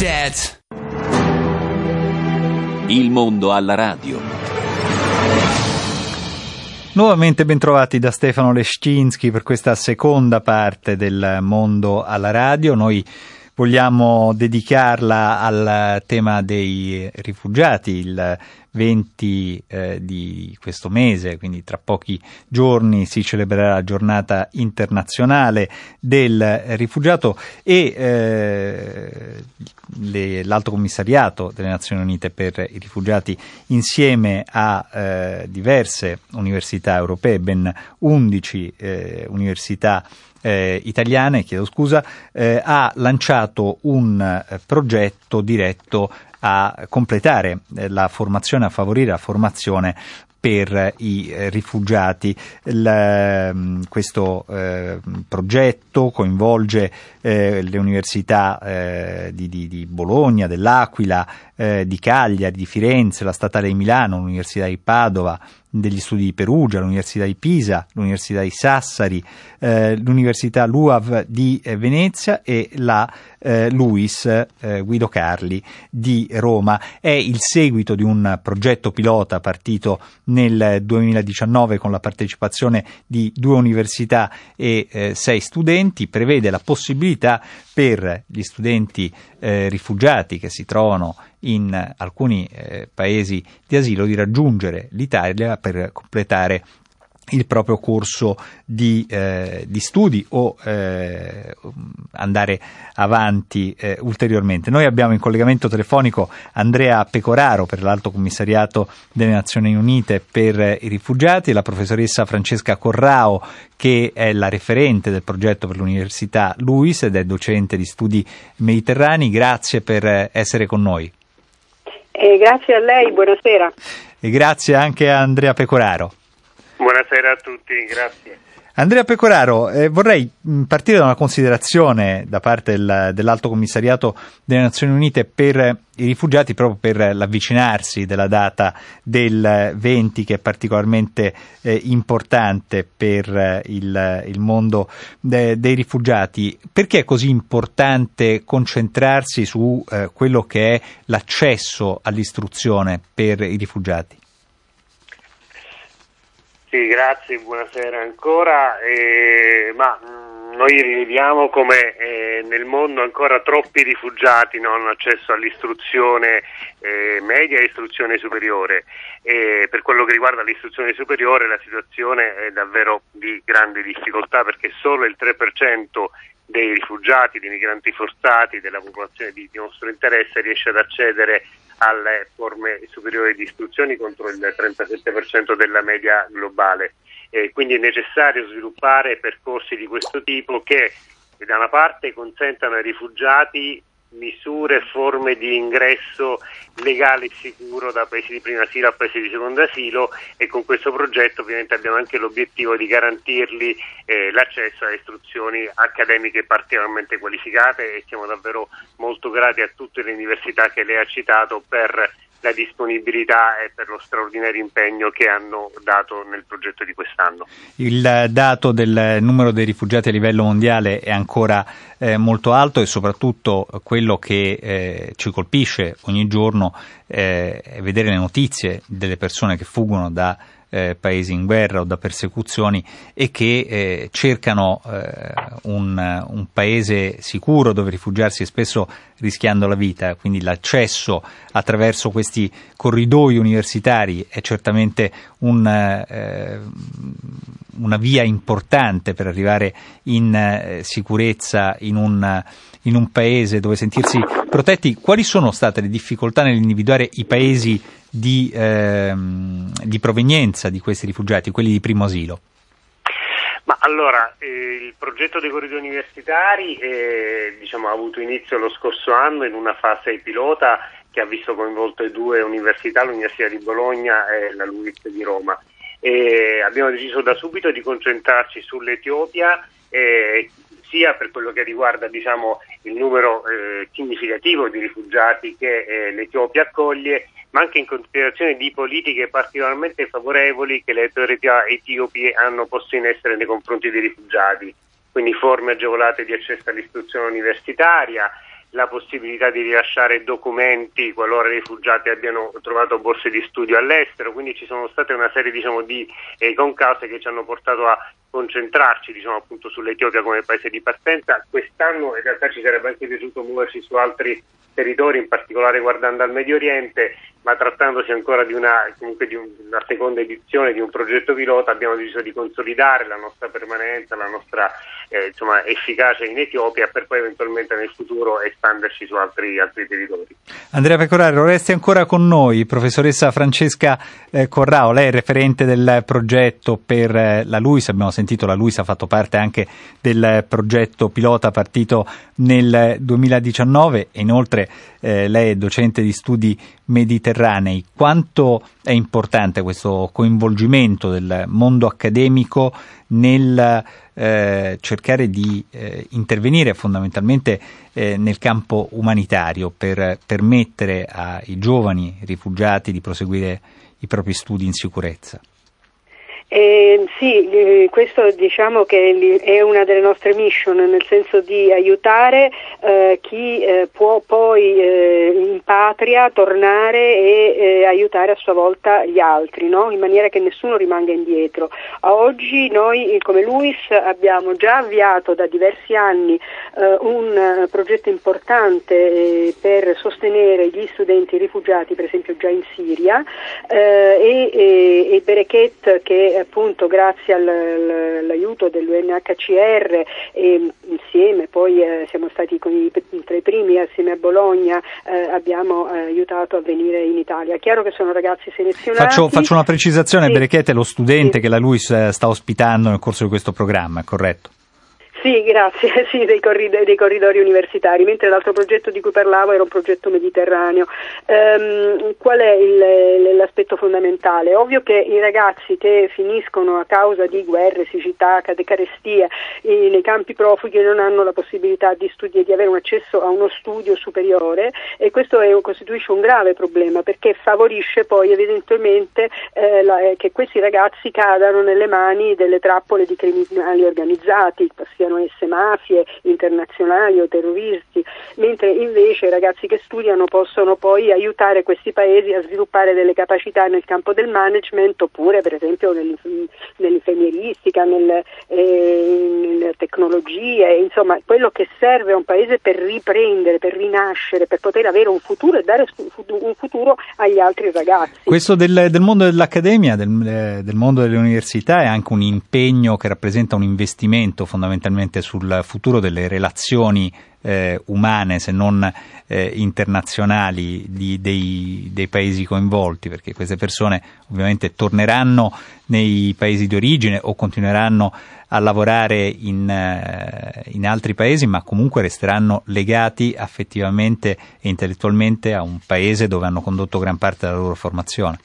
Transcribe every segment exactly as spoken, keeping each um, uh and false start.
dead. Il mondo alla radio. Nuovamente bentrovati da Stefano Leszczynski per questa seconda parte del mondo alla radio. Noi vogliamo dedicarla al tema dei rifugiati. Il venti eh, di questo mese, quindi tra pochi giorni, si celebrerà la giornata internazionale del rifugiato e eh, le, l'Alto Commissariato delle Nazioni Unite per i rifugiati, insieme a eh, diverse università europee, ben undici eh, università Eh, italiane, chiedo scusa, eh, ha lanciato un eh, progetto diretto a completare eh, la formazione, a favorire la formazione per i eh, rifugiati. Il, questo eh, progetto coinvolge eh, le università eh, di, di, di Bologna, dell'Aquila, eh, di Cagliari, di Firenze, la Statale di Milano, l'Università di Padova, degli studi di Perugia, l'Università di Pisa, l'Università di Sassari, eh, l'Università L U A V di eh, Venezia e la eh, LUIS eh, Guido Carli di Roma. È il seguito di un progetto pilota partito nel duemiladiciannove con la partecipazione di due università e eh, sei studenti. Prevede la possibilità per gli studenti eh, rifugiati che si trovano in alcuni eh, paesi di asilo di raggiungere l'Italia per completare il proprio corso di, eh, di studi o eh, andare avanti eh, ulteriormente. Noi abbiamo in collegamento telefonico Andrea Pecoraro per l'Alto Commissariato delle Nazioni Unite per i rifugiati e la professoressa Francesca Corrao, che è la referente del progetto per l'Università LUIS ed è docente di studi mediterranei. Grazie per essere con noi. Eh, grazie a lei, buonasera. E grazie anche a Andrea Pecoraro. Buonasera a tutti, grazie. Andrea Pecoraro, eh, vorrei mh, partire da una considerazione da parte del, dell'Alto Commissariato delle Nazioni Unite per i rifugiati, proprio per l'avvicinarsi della data del venti, che è particolarmente eh, importante per eh, il, il mondo de, dei rifugiati. Perché è così importante concentrarsi su eh, quello che è l'accesso all'istruzione per i rifugiati? Sì, grazie, buonasera ancora. Eh, ma mh, noi rileviamo come eh, nel mondo ancora troppi rifugiati non hanno accesso all'istruzione eh, media e istruzione superiore. E per quello che riguarda l'istruzione superiore la situazione è davvero di grande difficoltà, perché solo il tre per cento dei rifugiati, dei migranti forzati, della popolazione di, di nostro interesse riesce ad accedere alle forme superiori di istruzione, contro il trentasette per cento della media globale. Eh, quindi è necessario sviluppare percorsi di questo tipo che da una parte consentano ai rifugiati misure e forme di ingresso legale e sicuro da paesi di primo asilo a paesi di secondo asilo, e con questo progetto ovviamente abbiamo anche l'obiettivo di garantirgli eh, l'accesso a istruzioni accademiche particolarmente qualificate, e siamo davvero molto grati a tutte le università che lei ha citato per la disponibilità e per lo straordinario impegno che hanno dato nel progetto di quest'anno. Il dato del numero dei rifugiati a livello mondiale è ancora eh, molto alto, e soprattutto quello che eh, ci colpisce ogni giorno eh, è vedere le notizie delle persone che fuggono da Eh, paesi in guerra o da persecuzioni e che eh, cercano eh, un, un paese sicuro dove rifugiarsi, spesso rischiando la vita. Quindi l'accesso attraverso questi corridoi universitari è certamente un, eh, una via importante per arrivare in eh, sicurezza in un, in un paese dove sentirsi protetti. Quali sono state le difficoltà nell'individuare i paesi Di, ehm, di provenienza di questi rifugiati, quelli di primo asilo? Ma allora, eh, il progetto dei corridoi universitari eh, diciamo, ha avuto inizio lo scorso anno in una fase pilota che ha visto coinvolte due università, l'Università di Bologna e la LUIS di Roma. E abbiamo deciso da subito di concentrarci sull'Etiopia, eh, sia per quello che riguarda diciamo, il numero eh, significativo di rifugiati che eh, l'Etiopia accoglie, ma anche in considerazione di politiche particolarmente favorevoli che le autorità etiopi hanno posto in essere nei confronti dei rifugiati, quindi forme agevolate di accesso all'istruzione universitaria, la possibilità di rilasciare documenti qualora i rifugiati abbiano trovato borse di studio all'estero, quindi ci sono state una serie diciamo di eh, concause che ci hanno portato a concentrarci diciamo appunto sull'Etiopia come paese di partenza. Quest'anno in realtà ci sarebbe anche piaciuto muoverci su altri territori, in particolare guardando al Medio Oriente, ma trattandosi ancora di una comunque di un, una seconda edizione di un progetto pilota, abbiamo deciso di consolidare la nostra permanenza, la nostra eh, insomma efficacia in Etiopia, per poi eventualmente nel futuro espanderci su altri altri territori. Andrea Pecoraro, resti ancora con noi. Professoressa Francesca eh, Corrao, lei è referente del progetto per eh, la LUISS. Abbiamo sentito la LUISS ha fatto parte anche del progetto pilota partito nel duemiladiciannove e inoltre eh, lei è docente di studi mediterranei. Quanto è importante questo coinvolgimento del mondo accademico nel eh, cercare di eh, intervenire fondamentalmente eh, nel campo umanitario per permettere ai giovani rifugiati di proseguire i propri studi in sicurezza? Eh, sì, eh, questo diciamo che è una delle nostre mission, nel senso di aiutare eh, chi eh, può poi eh, in patria tornare e eh, aiutare a sua volta gli altri, no? In maniera che nessuno rimanga indietro. A oggi noi come LUISS abbiamo già avviato da diversi anni eh, un progetto importante eh, per sostenere gli studenti rifugiati, per esempio già in Siria, eh, e, e, e Berekhet, che appunto grazie al, all'aiuto dell'U N H C R e insieme poi eh, siamo stati con i, tra i primi assieme a Bologna eh, abbiamo eh, aiutato a venire in Italia. Chiaro che sono ragazzi selezionati. Faccio, faccio una precisazione, sì. Berekhet è lo studente sì. che la LUISS sta ospitando nel corso di questo programma, è corretto? Sì, grazie, sì, dei corridoi, dei corridori universitari, mentre l'altro progetto di cui parlavo era un progetto mediterraneo. Ehm, qual è il, l'aspetto fondamentale? Ovvio che i ragazzi che finiscono a causa di guerre, siccità, carestia eh, nei campi profughi non hanno la possibilità di studiare, di avere un accesso a uno studio superiore, e questo è, costituisce un grave problema, perché favorisce poi evidentemente eh, la, eh, che questi ragazzi cadano nelle mani delle trappole di criminali organizzati, siano esse mafie internazionali o terroristi, mentre invece i ragazzi che studiano possono poi aiutare questi paesi a sviluppare delle capacità nel campo del management, oppure per esempio nell'infermieristica, nel, eh, nelle tecnologie, insomma quello che serve a un paese per riprendere, per rinascere, per poter avere un futuro e dare un futuro agli altri ragazzi. Questo del, del mondo dell'accademia, del, del mondo delle università, è anche un impegno che rappresenta un investimento fondamentalmente sul futuro delle relazioni eh, umane, se non eh, internazionali, di, dei, dei paesi coinvolti, perché queste persone ovviamente torneranno nei paesi di origine o continueranno a lavorare in, eh, in altri paesi, ma comunque resteranno legati affettivamente e intellettualmente a un paese dove hanno condotto gran parte della loro formazione.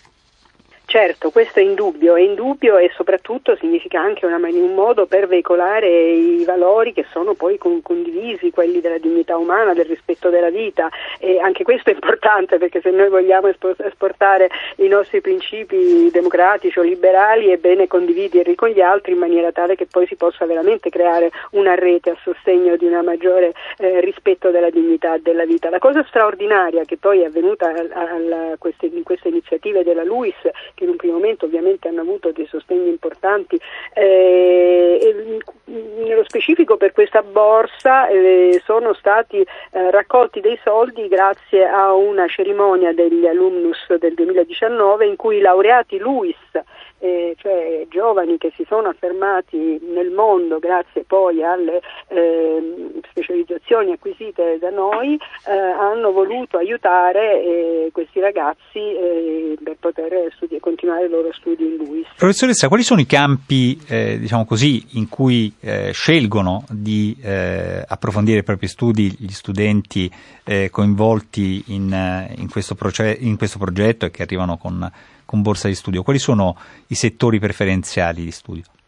Certo, questo è indubbio, è indubbio e soprattutto significa anche una, un modo per veicolare i valori che sono poi con, condivisi, quelli della dignità umana, del rispetto della vita, e anche questo è importante, perché se noi vogliamo esportare i nostri principi democratici o liberali è bene condividerli con gli altri in maniera tale che poi si possa veramente creare una rete a sostegno di una maggiore eh, rispetto della dignità della vita. La cosa straordinaria che poi è avvenuta al, al, queste, in queste iniziative della LUISS, che in un primo momento ovviamente hanno avuto dei sostegni importanti, eh, nello specifico per questa borsa eh, sono stati eh, raccolti dei soldi grazie a una cerimonia degli alumnus del duemiladiciannove in cui i laureati LUISS, Eh, cioè giovani che si sono affermati nel mondo grazie poi alle eh, specializzazioni acquisite da noi, eh, hanno voluto aiutare eh, questi ragazzi eh, per poter studi- continuare i loro studi in LUISS. Professoressa, quali sono i campi, eh, diciamo così, in cui eh, scelgono di eh, approfondire i propri studi gli studenti eh, coinvolti in, in, questo proce- in questo progetto e che arrivano con con borsa di studio? Quali sono i settori preferenziali di studio?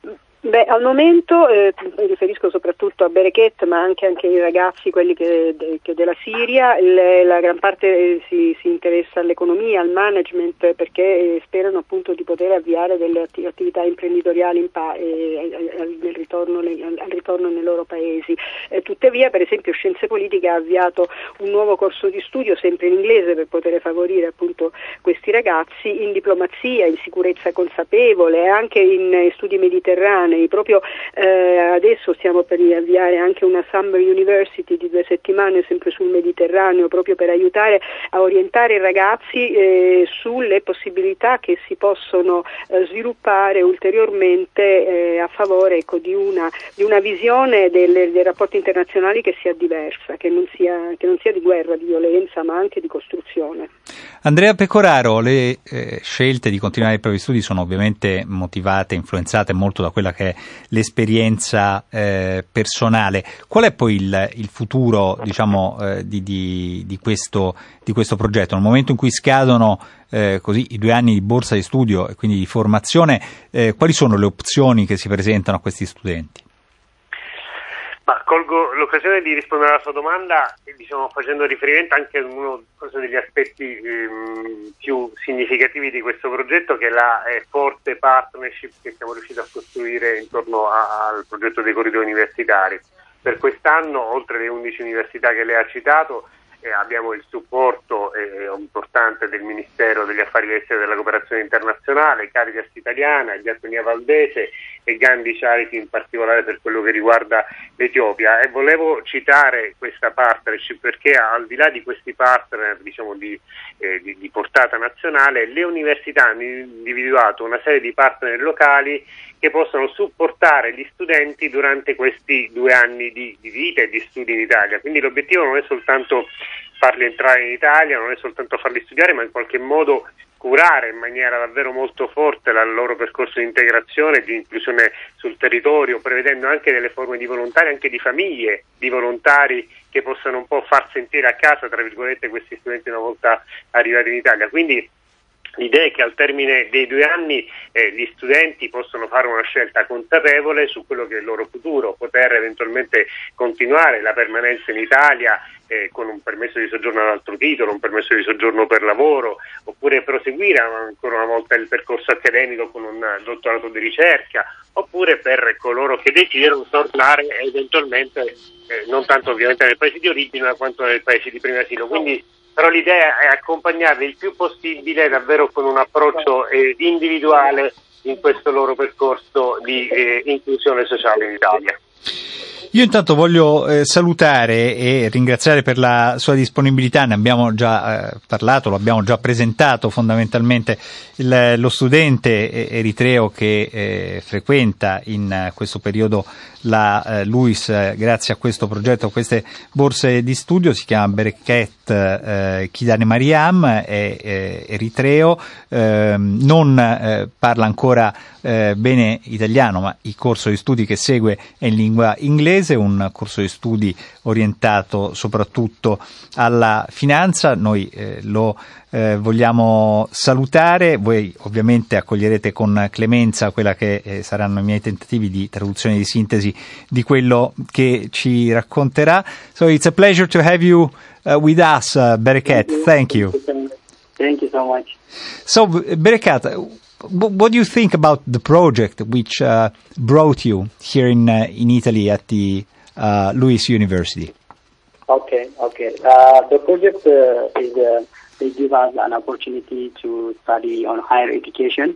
Beh, al momento eh, mi riferisco soprattutto a Berekhet, ma anche, anche ai ragazzi, quelli che, de, che della Siria, le, la gran parte eh, si, si interessa all'economia, al management, perché eh, sperano appunto di poter avviare delle atti, attività imprenditoriali in pa- eh, al, nel ritorno, nel, al ritorno nei loro paesi. Eh, tuttavia, per esempio, Scienze Politiche ha avviato un nuovo corso di studio, sempre in inglese, per poter favorire appunto questi ragazzi in diplomazia, in sicurezza consapevole, anche in eh, studi mediterranei. Proprio eh, adesso stiamo per avviare anche una Summer University di due settimane sempre sul Mediterraneo, proprio per aiutare a orientare i ragazzi eh, sulle possibilità che si possono eh, sviluppare ulteriormente eh, a favore ecco, di, una, di una visione delle, dei rapporti internazionali che sia diversa, che non sia, che non sia di guerra, di violenza, ma anche di costruzione. Andrea Pecoraro, le eh, scelte di continuare i propri studi sono ovviamente motivate, influenzate molto da quella che è l'esperienza eh, personale. Qual è poi il, il futuro, diciamo, eh, di, di, di, questo, di questo progetto? Nel momento in cui scadono eh, così i due anni di borsa di studio e quindi di formazione, eh, quali sono le opzioni che si presentano a questi studenti? Ma colgo l'occasione di rispondere alla sua domanda, diciamo, facendo riferimento anche a uno degli aspetti ehm, più significativi di questo progetto, che è la eh, forte partnership che siamo riusciti a costruire intorno a, al progetto dei corridoi universitari. Per quest'anno, oltre alle undici università che lei ha citato, eh, abbiamo il supporto eh, importante del Ministero degli Affari Esteri e della Cooperazione Internazionale, Caritas Italiana, Diaconia Valdese e Gandhi Charity, in particolare per quello che riguarda l'Etiopia. E volevo citare questa partnership perché, al di là di questi partner, diciamo di, eh, di, di portata nazionale, le università hanno individuato una serie di partner locali che possono supportare gli studenti durante questi due anni di, di vita e di studi in Italia. Quindi l'obiettivo non è soltanto farli entrare in Italia, non è soltanto farli studiare, ma in qualche modo curare in maniera davvero molto forte il loro percorso di integrazione e di inclusione sul territorio, prevedendo anche delle forme di volontari, anche di famiglie di volontari che possano un po' far sentire a casa, tra virgolette, questi studenti una volta arrivati in Italia. Quindi l'idea è che al termine dei due anni eh, gli studenti possono fare una scelta consapevole su quello che è il loro futuro, poter eventualmente continuare la permanenza in Italia eh, con un permesso di soggiorno ad altro titolo, un permesso di soggiorno per lavoro, oppure proseguire ancora una volta il percorso accademico con un dottorato di ricerca, oppure per coloro che desiderano tornare eventualmente eh, non tanto ovviamente nel paese di origine, ma quanto nel paese di primo asilo. Quindi però l'idea è accompagnarli il più possibile davvero con un approccio eh, individuale in questo loro percorso di eh, inclusione sociale in Italia. Io intanto voglio eh, salutare e ringraziare per la sua disponibilità, ne abbiamo già eh, parlato, lo abbiamo già presentato fondamentalmente il, lo studente eritreo che eh, frequenta in eh, questo periodo la eh, LUISS eh, grazie a questo progetto, a queste borse di studio. Si chiama Berekhet eh, Kidane Mariam, è eh, eritreo, eh, non eh, parla ancora eh, bene italiano, ma il corso di studi che segue è in lingua inglese, un corso di studi orientato soprattutto alla finanza. Noi eh, lo eh, vogliamo salutare, voi ovviamente accoglierete con clemenza quella che eh, saranno i miei tentativi di traduzione e di sintesi di quello che ci racconterà. So it's a pleasure to have you uh, with us, uh, Berekhet. Thank you. Thank you so much. So Berekhet, what do you think about the project which uh, brought you here in uh, in Italy at the uh, LUISS University? Okay, okay. Uh, the project uh, is uh, they give us an opportunity to study on higher education,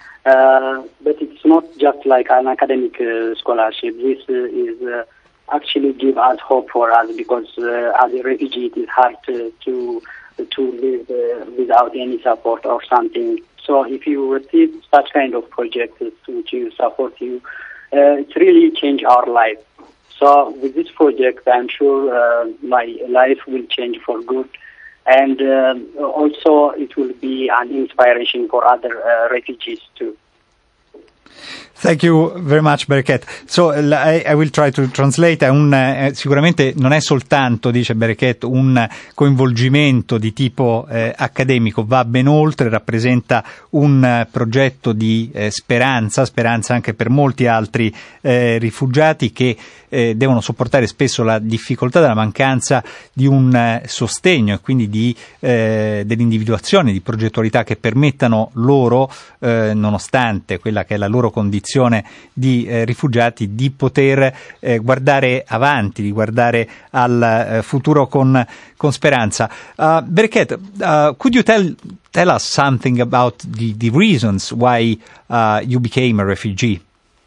uh, but it's not just like an academic uh, scholarship. This uh, is uh, actually give us hope for us because uh, as a refugee it is hard to to, to live uh, without any support or something. So if you receive such kind of projects which will support you, uh, it really change our life. So with this project, I'm sure uh, my life will change for good, and uh, also it will be an inspiration for other uh, refugees too. Thank you very much, Bereket. So I, I will try to translate. È un, eh, sicuramente non è soltanto, dice Bereket, un coinvolgimento di tipo eh, accademico, va ben oltre, rappresenta un eh, progetto di eh, speranza, speranza anche per molti altri eh, rifugiati che eh, devono sopportare spesso la difficoltà della mancanza di un eh, sostegno e quindi di, eh, dell'individuazione di progettualità che permettano loro, eh, nonostante quella che è la loro condizione di eh, rifugiati, di poter eh, guardare avanti, di guardare al eh, futuro con, con speranza. Uh, Bereket, uh, could you tell tell us something about the, the reasons why uh, you became a refugee?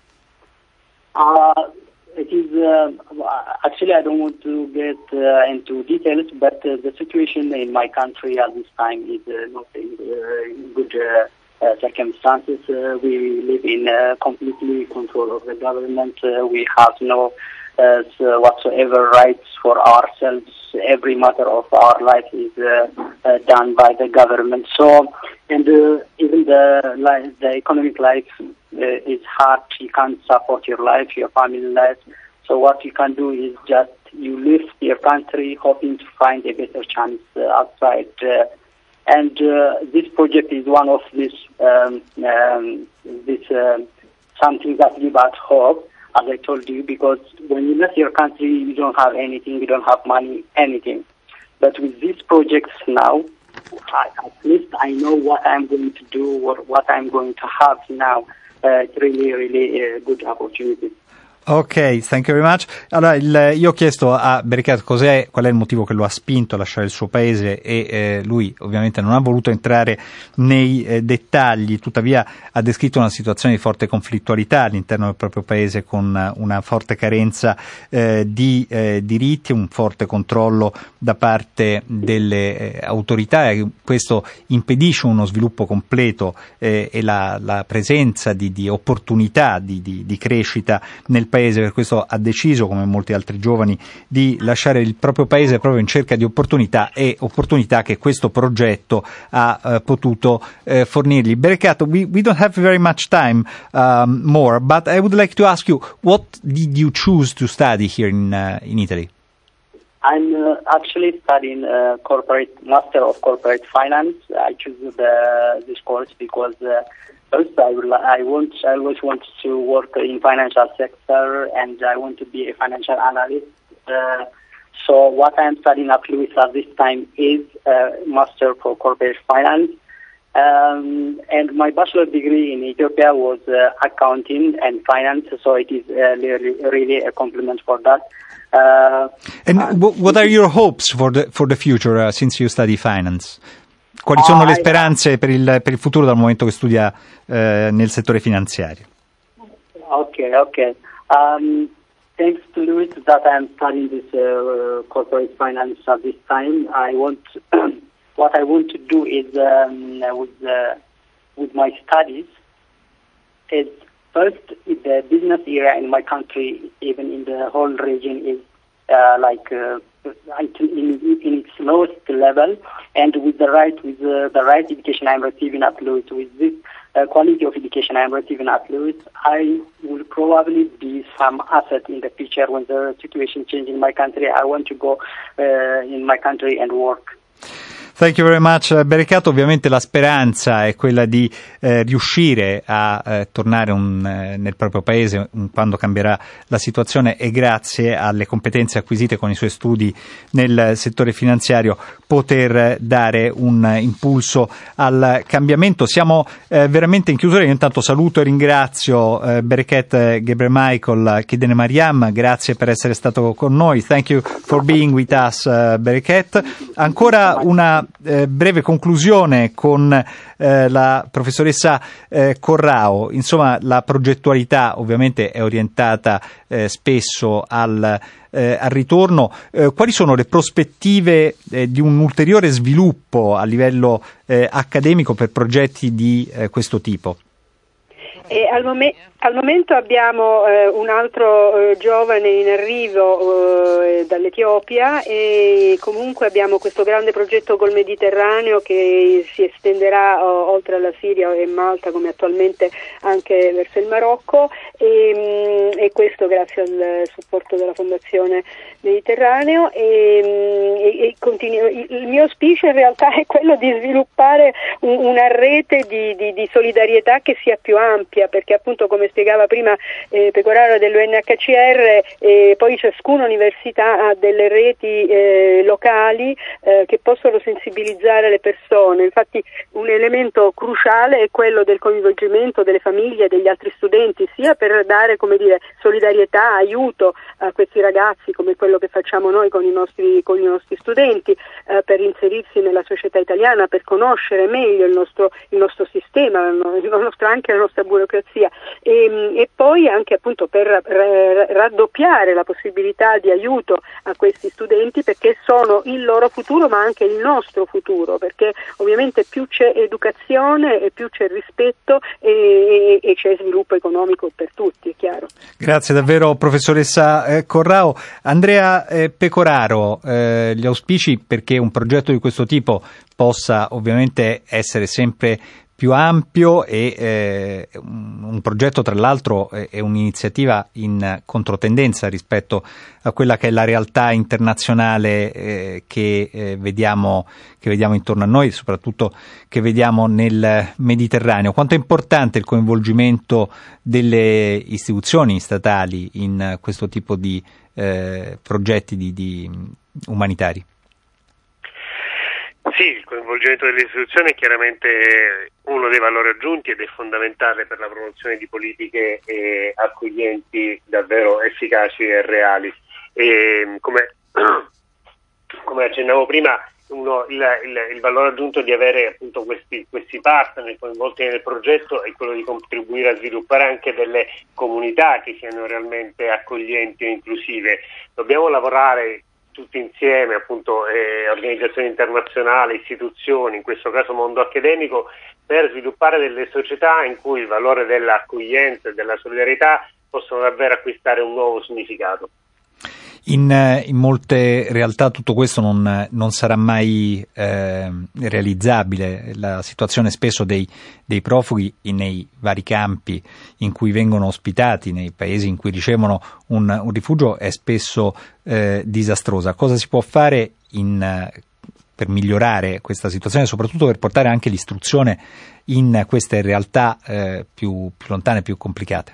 Uh, it is uh, actually I don't want to get uh, into details, but uh, the situation in my country at this time is uh, not in uh, good. Uh, Uh, circumstances. Uh, we live in uh, completely control of the government. Uh, we have no uh, whatsoever rights for ourselves. Every matter of our life is uh, uh, done by the government. So, and uh, even the life, the economic life uh, is hard. You can't support your life, your family life. So what you can do is just you leave your country, hoping to find a better chance uh, outside. Uh, And uh, this project is one of these, um, um, this uh, something that gives us hope, as I told you, because when you left your country, you don't have anything, you don't have money, anything. But with these projects now, I, at least I know what I'm going to do, what, what I'm going to have now. Uh, it's really, really a good opportunity. Ok, thank you very much. Allora, il, io ho chiesto a Bereket cos'è, qual è il motivo che lo ha spinto a lasciare il suo paese e eh, lui ovviamente non ha voluto entrare nei eh, dettagli, tuttavia ha descritto una situazione di forte conflittualità all'interno del proprio paese con una forte carenza eh, di eh, diritti, un forte controllo da parte delle eh, autorità e questo impedisce uno sviluppo completo eh, e la, la presenza di, di opportunità di, di, di crescita nel paese. Per questo ha deciso, come molti altri giovani, di lasciare il proprio paese proprio in cerca di opportunità e opportunità che questo progetto ha uh, potuto uh, fornirgli. Bereket, we, we don't have very much time um, more, but I would like to ask you, what did you choose to study here in, uh, in Italy? I'm uh, actually studying uh, corporate master of corporate finance. I choose the, this course because uh, first I, will, I want I always want to work in financial sector and I want to be a financial analyst. Uh, so what I'm studying at Lewis at this time is uh, master for corporate finance. Um, and my bachelor degree in Ethiopia was uh, accounting and finance, so it is uh, really, really a compliment for that. Uh, and uh, what are your hopes for the for the future uh, since you study finance? Quali sono uh, le speranze per il per il futuro dal momento che studia uh, nel settore finanziario? Okay, okay. Um, thanks to Lewis that I'm studying this uh, corporate finance at this time. I want what I want to do is um, with uh, with my studies is first the business area in my country, even in the whole region, is uh, like uh, in, in its lowest level, and with the right with uh, the right education I'm receiving at Lewis, with this uh, quality of education I'm receiving at Lewis, I will probably be some asset in the future when the situation changes in my country. I want to go uh, in my country and work. Thank you very much, Bereket. Ovviamente la speranza è quella di eh, riuscire a eh, tornare un, eh, nel proprio paese un, quando cambierà la situazione e grazie alle competenze acquisite con i suoi studi nel settore finanziario poter dare un impulso al cambiamento. Siamo eh, veramente in chiusura. Io intanto saluto e ringrazio eh, Bereket Gebremichael Kidene Mariam, grazie per essere stato con noi. Thank you for being with us, uh, Bereket. Ancora una Eh, breve conclusione con eh, la professoressa eh, Corrao. Insomma, la progettualità ovviamente è orientata eh, spesso al, eh, al ritorno. Eh, quali sono le prospettive eh, di un ulteriore sviluppo a livello eh, accademico per progetti di eh, questo tipo? E al, mom- al momento abbiamo eh, un altro eh, giovane in arrivo eh, dall'Etiopia e comunque abbiamo questo grande progetto col Mediterraneo che si estenderà o, oltre alla Siria e Malta come attualmente anche verso il Marocco e, e questo grazie al supporto della Fondazione Mediterraneo e, e, e continuo, il mio auspicio in realtà è quello di sviluppare un, una rete di, di, di solidarietà che sia più ampia, perché appunto come spiegava prima eh, Pecoraro dell'U N H C R eh, poi ciascuna università ha delle reti eh, locali eh, che possono sensibilizzare le persone. Infatti un elemento cruciale è quello del coinvolgimento delle famiglie e degli altri studenti, sia per dare, come dire, solidarietà, aiuto a questi ragazzi come quello che facciamo noi con i nostri, con i nostri studenti eh, per inserirsi nella società italiana, per conoscere meglio il nostro, il nostro sistema, il nostro, anche la nostra burocrazia e, e poi anche appunto per r- raddoppiare la possibilità di aiuto a questi studenti, perché sono il loro futuro ma anche il nostro futuro, perché ovviamente più c'è educazione e più c'è rispetto e, e, e c'è sviluppo economico per tutti, è chiaro. Grazie davvero professoressa eh, Corrao. Andrea eh, Pecoraro, eh, gli auspici perché un progetto di questo tipo possa ovviamente essere sempre più ampio e eh, un progetto tra l'altro è un'iniziativa in controtendenza rispetto a quella che è la realtà internazionale eh, che eh, vediamo che vediamo intorno a noi, soprattutto che vediamo nel Mediterraneo. Quanto è importante il coinvolgimento delle istituzioni statali in questo tipo di eh, progetti di, di umanitari? Sì, il coinvolgimento delle istituzioni è chiaramente uno dei valori aggiunti ed è fondamentale per la promozione di politiche eh, accoglienti davvero efficaci e reali. E, come, come accennavo prima, uno, il, il, il valore aggiunto di avere appunto questi, questi partner coinvolti nel progetto è quello di contribuire a sviluppare anche delle comunità che siano realmente accoglienti e inclusive. Dobbiamo lavorare tutti insieme, appunto eh, organizzazioni internazionali, istituzioni, in questo caso mondo accademico, per sviluppare delle società in cui il valore dell'accoglienza e della solidarietà possono davvero acquistare un nuovo significato. In, in molte realtà tutto questo non, non sarà mai eh, realizzabile. La situazione spesso dei, dei profughi nei vari campi in cui vengono ospitati, nei paesi in cui ricevono un, un rifugio, è spesso eh, disastrosa. Cosa si può fare in, per migliorare questa situazione e soprattutto per portare anche l'istruzione in queste realtà eh, più, più lontane, più complicate?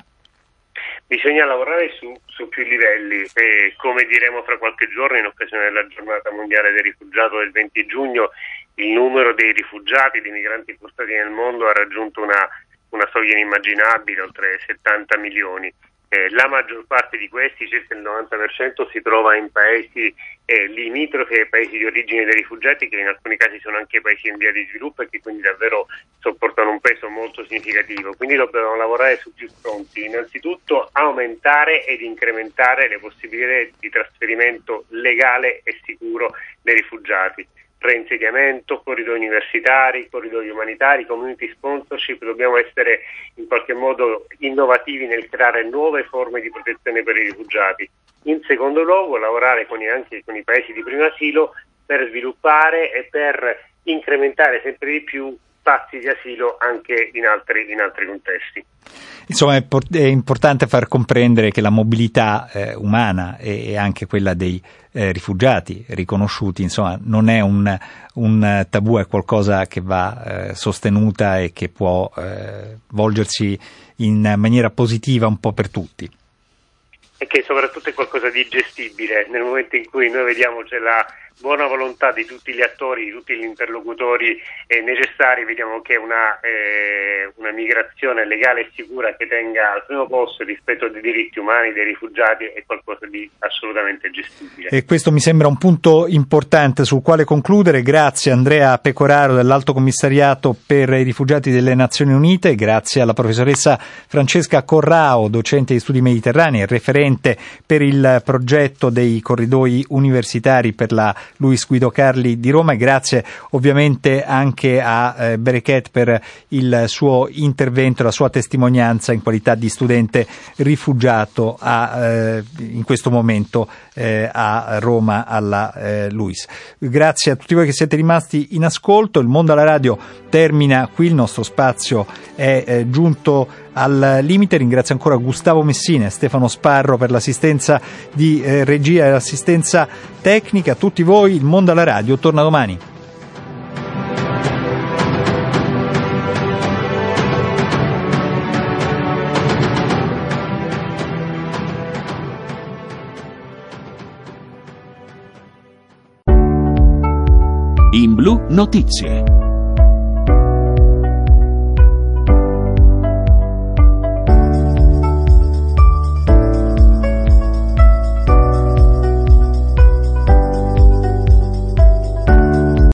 Bisogna lavorare su, su più livelli e, come diremo fra qualche giorno in occasione della giornata mondiale del rifugiato del venti giugno, il numero dei rifugiati, dei migranti portati nel mondo ha raggiunto una, una soglia inimmaginabile, oltre settanta milioni. Eh, la maggior parte di questi, circa il novanta per cento, si trova in paesi eh, limitrofi ai paesi di origine dei rifugiati, che in alcuni casi sono anche paesi in via di sviluppo e che quindi davvero sopportano un peso molto significativo. Quindi dobbiamo lavorare su più fronti. Innanzitutto aumentare ed incrementare le possibilità di trasferimento legale e sicuro dei rifugiati. Reinsediamento, corridoi universitari, corridoi umanitari, community sponsorship. Dobbiamo essere in qualche modo innovativi nel creare nuove forme di protezione per i rifugiati. In secondo luogo, lavorare con i, anche con i paesi di primo asilo per sviluppare e per incrementare sempre di più spazi di asilo anche in altri, in altri contesti. Insomma, è, por- è importante far comprendere che la mobilità eh, umana e, e anche quella dei eh, rifugiati riconosciuti, insomma, non è un, un tabù, è qualcosa che va eh, sostenuta e che può eh, volgersi in maniera positiva un po' per tutti. E che soprattutto è qualcosa di gestibile. Nel momento in cui noi vediamo c'è la buona volontà di tutti gli attori, di tutti gli interlocutori eh, necessari, vediamo che una, eh, una migrazione legale e sicura che tenga al primo posto il rispetto dei diritti umani dei rifugiati è qualcosa di assolutamente gestibile. E questo mi sembra un punto importante sul quale concludere. Grazie Andrea Pecoraro dell'Alto Commissariato per i Rifugiati delle Nazioni Unite, grazie alla professoressa Francesca Corrao, docente di studi mediterranei e referente per il progetto dei corridoi universitari per la Luis Guido Carli di Roma, e grazie ovviamente anche a eh, Berekhet per il suo intervento, la sua testimonianza in qualità di studente rifugiato a, eh, in questo momento eh, a Roma alla eh, Luis. Grazie a tutti voi che siete rimasti in ascolto. Il Mondo alla Radio termina qui, il nostro spazio è eh, giunto al limite. Ringrazio ancora Gustavo Messina e Stefano Sparro per l'assistenza di eh, regia e l'assistenza tecnica. A tutti voi, il Mondo alla Radio torna domani. In Blu Notizie.